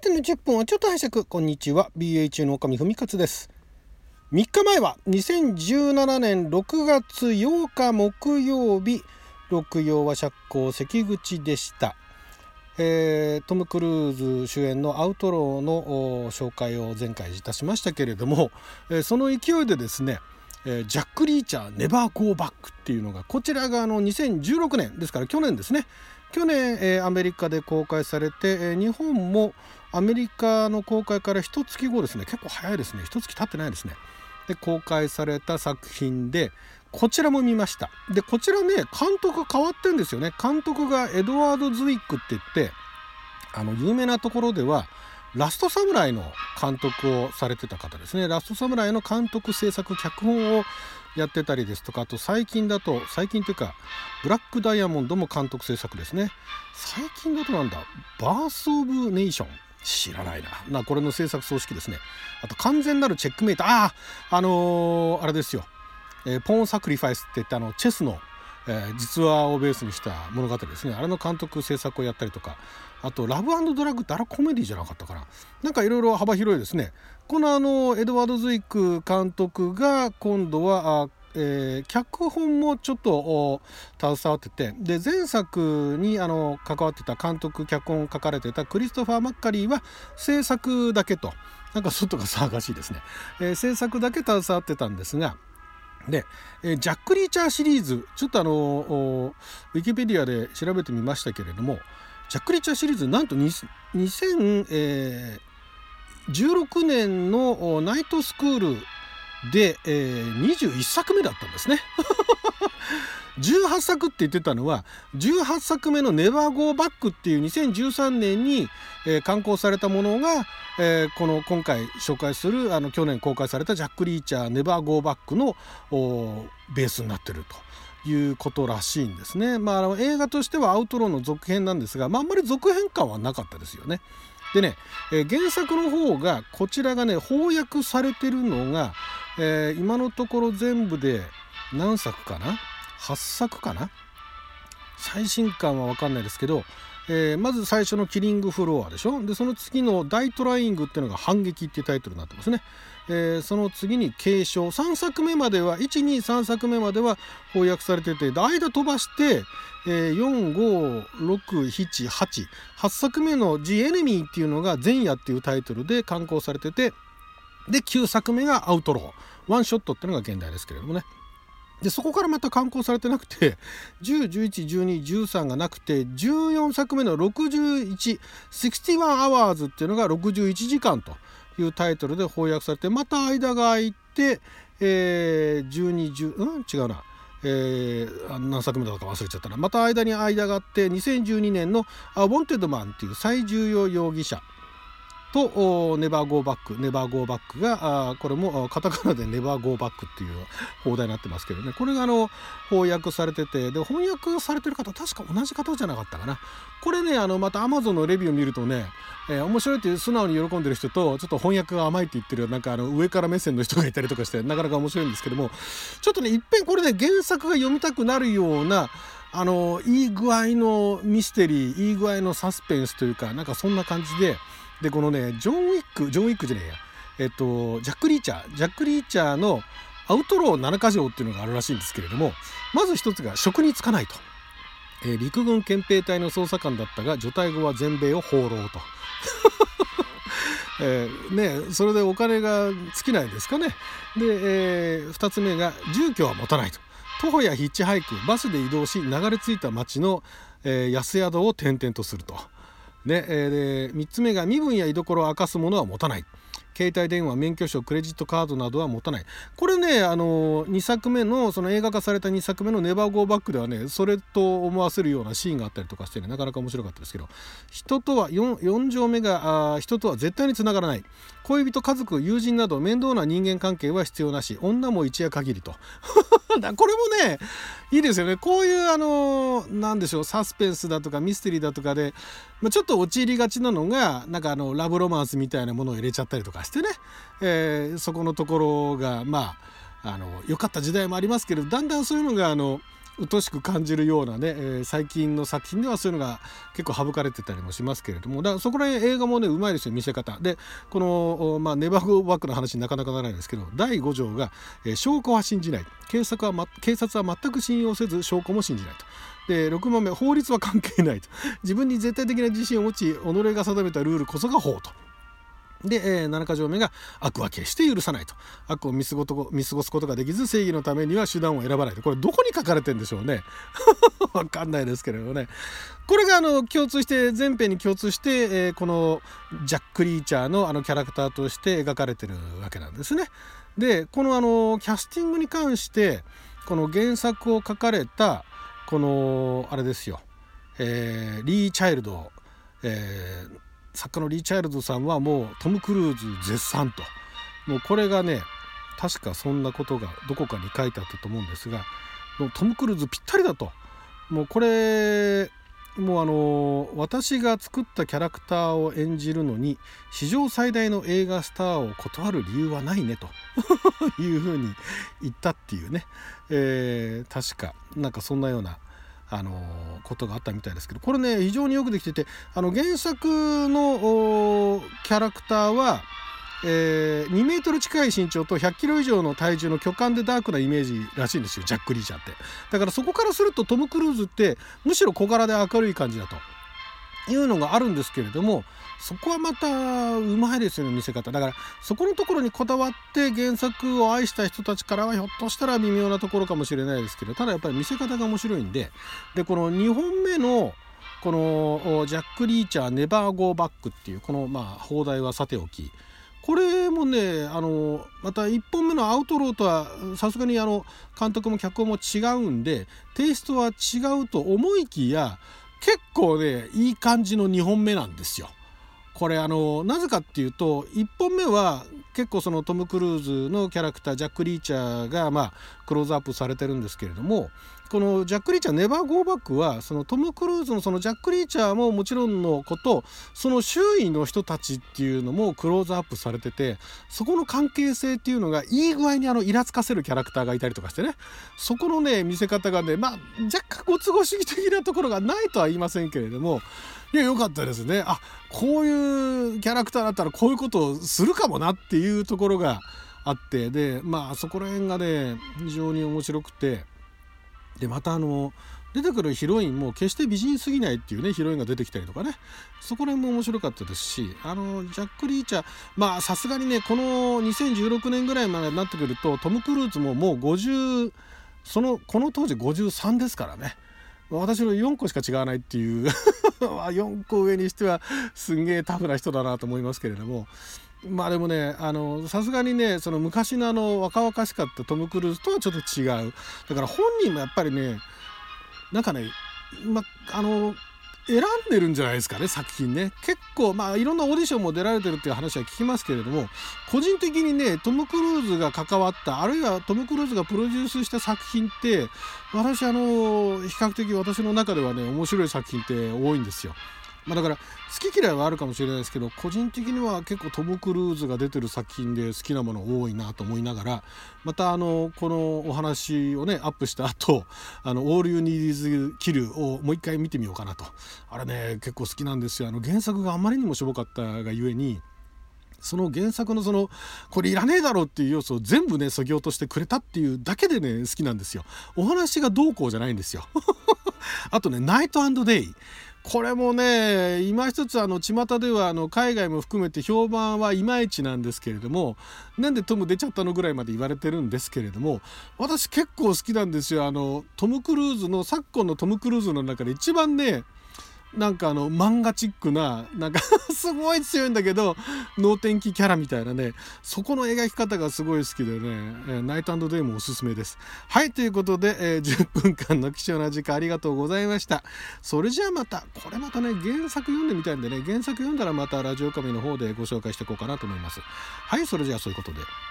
ての10分をちょっと拝借。こんにちは、 BH の岡見文勝です。3日前は2017年6月8日木曜日、六曜は釈光関口でした。トム・クルーズ主演のアウトローの紹介を前回いたしましたけれども、その勢いでですね、ジャック・リーチャーネバー・ゴー・バックっていうのが、こちらが2016年ですから去年ですね。去年、アメリカで公開されて、日本もアメリカの公開から1月後ですね。結構早いですね。1月経ってないですね。で公開された作品で、こちらも見ました。でこちらね、監督変わってんですよね。監督がエドワード・ズウィックって言って、有名なところではラストサムライの監督をされてた方ですね。ラストサムライの監督制作脚本をやってたりですとか、あと最近というかブラックダイヤモンドも監督制作ですね。最近だとなんだ、バース・オブ・ネーション、知らないな。これの制作総指揮ですね。あと完全なるチェックメイト、あれですよ、ポーン・サクリファイスって言ってチェスの、実話をベースにした物語ですね。あれの監督制作をやったりとか、あとラブ&ドラッグってあれコメディじゃなかったかな。なんかいろいろ幅広いですね。このエドワード・ズイック監督が今度は脚本もちょっと携わってて、で前作に関わってた監督脚本を書かれてたクリストファー・マッカリーは制作だけと、なんか外が騒がしいですね、制作だけ携わってたんですが、でジャック・リーチャーシリーズ、ちょっとウィキペディアで調べてみましたけれども、ジャック・リーチャーシリーズなんと2016年のナイトスクールで、21作目だったんですね18作って言ってたのは、18作目のネバーゴーバックっていう2013年に、刊行されたものが、今回紹介する去年公開されたジャック・リーチャーネバーゴーバックのベースになってるということらしいんですね。映画としてはアウトローの続編なんですが、あんまり続編感はなかったですよね。でね、原作の方がこちらがね翻訳されてるのが、今のところ全部で何作かな、8作かな。最新刊は分かんないですけど、まず最初のキリングフロアでしょ。でその次の大トライングっていうのが反撃っていうタイトルになってますね。その次に継承、3作目までは123作目までは翻訳されてて、間飛ばして45678作目の The Enemy っていうのが前夜っていうタイトルで刊行されてて、で9作目がアウトローワンショットっていうのが現代ですけれどもね。でそこからまた刊行されてなくて、10、11、12、13がなくて、14作目の61 hours っていうのが61時間というタイトルで翻訳されて、また間が空いて、12、10、違うな、何作目だか忘れちゃったな。また間があって2012年のウォンテッドマンっていう最重要容疑者とネバーゴーバックがこれもカタカナでネバーゴーバックっていう放題になってますけどね。これが翻訳されてて、で翻訳されてる方確か同じ方じゃなかったかな。これねまた Amazon のレビューを見るとね、面白いって素直に喜んでる人と、ちょっと翻訳が甘いって言ってるなんか上から目線の人がいたりとかして、なかなか面白いんですけども、ちょっとねいっぺんこれね原作が読みたくなるような、いい具合のミステリー、いい具合のサスペンスというか、なんかそんな感じで、このねジャック・リーチャーのアウトロー7か条っていうのがあるらしいんですけれども、まず一つが職に就かないと、陸軍憲兵隊の捜査官だったが除隊後は全米を放浪とそれでお金が尽きないですかね。で、2つ目が住居は持たないと、徒歩やヒッチハイク、バスで移動し流れ着いた町の、安宿を転々とすると。で3つ目が身分や居所を明かすものは持たない、携帯電話、免許証、クレジットカードなどは持たない。これね2作目のその映画化された2作目のネバーゴーバックではね、それと思わせるようなシーンがあったりとかしてね、なかなか面白かったですけど、人とは 4条目が人とは絶対につながらない、恋人、家族、友人など面倒な人間関係は必要なし、女も一夜限りとこれもねいいですよね。こういうなんでしょう、サスペンスだとかミステリーだとかで、ちょっと陥りがちなのが、なんかラブロマンスみたいなものを入れちゃったりとかしてね、そこのところが良かった時代もありますけど、だんだんそういうのがうとしく感じるようなね、最近の作品ではそういうのが結構省かれてたりもしますけれども、だからそこら辺映画もねうまいですよ、見せ方で。この、ネバーゴーバックの話なかなかならないですけど、第5条が、証拠は信じない、警察は全く信用せず証拠も信じないと。で6番目、法律は関係ないと。自分に絶対的な自信を持ち己が定めたルールこそが法と。で、7か条目が悪は決して許さないと。悪を見過ごすことができず正義のためには手段を選ばないと。これどこに書かれてんでしょうねわかんないですけれどね。これが共通して全編に共通して、このジャック・リーチャーのキャラクターとして描かれてるわけなんですね。でこのキャスティングに関してこの原作を書かれたこのあれですよ、リー・チャイルド、作家のリー・チャイルドさんはもうトム・クルーズ絶賛と。もうこれがね確かそんなことがどこかに書いてあったと思うんですが、もうトム・クルーズぴったりだと。もうこれもう私が作ったキャラクターを演じるのに史上最大の映画スターを断る理由はないねというふうに言ったっていうね、確かなんかそんなようなことがあったみたいですけど、これね非常によくできてて、原作のキャラクターは、2メートル近い身長と100キロ以上の体重の巨漢でダークなイメージらしいんですよ、ジャック・リーチャーって。だからそこからするとトム・クルーズってむしろ小柄で明るい感じだというのがあるんですけれども、そこはまたうまいですよね、見せ方。だからそこのところにこだわって原作を愛した人たちからはひょっとしたら微妙なところかもしれないですけど、ただやっぱり見せ方が面白いんで、この2本目のこのジャック・リーチャーネバーゴーバックっていうこの放題はさておき、これもねまた1本目のアウトローとはさすがに監督も脚本も違うんでテイストは違うと思いきや、結構ねいい感じの2本目なんですよ。これなぜかっていうと、1本目は結構そのトム・クルーズのキャラクタージャック・リーチャーがクローズアップされてるんですけれども、このジャック・リーチャーネバーゴーバックはそのトム・クルーズのそのジャック・リーチャーももちろんのこと、その周囲の人たちっていうのもクローズアップされてて、そこの関係性っていうのがいい具合にイラつかせるキャラクターがいたりとかしてね、そこのね見せ方がね若干ご都合主義的なところがないとは言いませんけれども、いや良かったですね。こういうキャラクターだったらこういうことをするかもなっていうところがあって、でそこら辺がね非常に面白くて、でまた出てくるヒロインも決して美人すぎないっていうねヒロインが出てきたりとかね、そこら辺も面白かったですし、ジャック・リーチャーさすがにねこの2016年ぐらいまでになってくるとトム・クルーズももう50この当時53ですからね。私の4個しか違わないっていう4個上にしてはすんげえタフな人だなと思いますけれども、でもねさすがにねその昔の若々しかったトム・クルーズとはちょっと違う。だから本人もやっぱりねなんかね選んでるんじゃないですかね、作品ね。結構いろんなオーディションも出られてるっていう話は聞きますけれども、個人的にねトム・クルーズが関わったあるいはトム・クルーズがプロデュースした作品って私比較的私の中ではね面白い作品って多いんですよ。だから好き嫌いはあるかもしれないですけど、個人的には結構トム・クルーズが出てる作品で好きなもの多いなと思いながら、またこのお話をねアップした後All You Need Is Kill をもう一回見てみようかなと。あれね結構好きなんですよ。原作があまりにもしょぼかったがゆえに、その原作のこれいらねえだろうっていう要素を全部ね削ぎ落としてくれたっていうだけでね好きなんですよ。お話がどうこうじゃないんですよあとねナイト&デイ、これもね今一つ巷では海外も含めて評判はいまいちなんですけれども、なんでトム出ちゃったのぐらいまで言われてるんですけれども、私結構好きなんですよ。トム・クルーズの昨今のトム・クルーズの中で一番ねなんか漫画チックなすごい強いんだけど能天気キャラみたいなね、そこの描き方がすごい好きでね、ナイト&デイもおすすめです。はい、ということで、10分間の貴重な時間ありがとうございました。それじゃあまたこれまたね原作読んでみたいんでね、原作読んだらまたラジオカメの方でご紹介していこうかなと思います。はい、それじゃあそういうことで。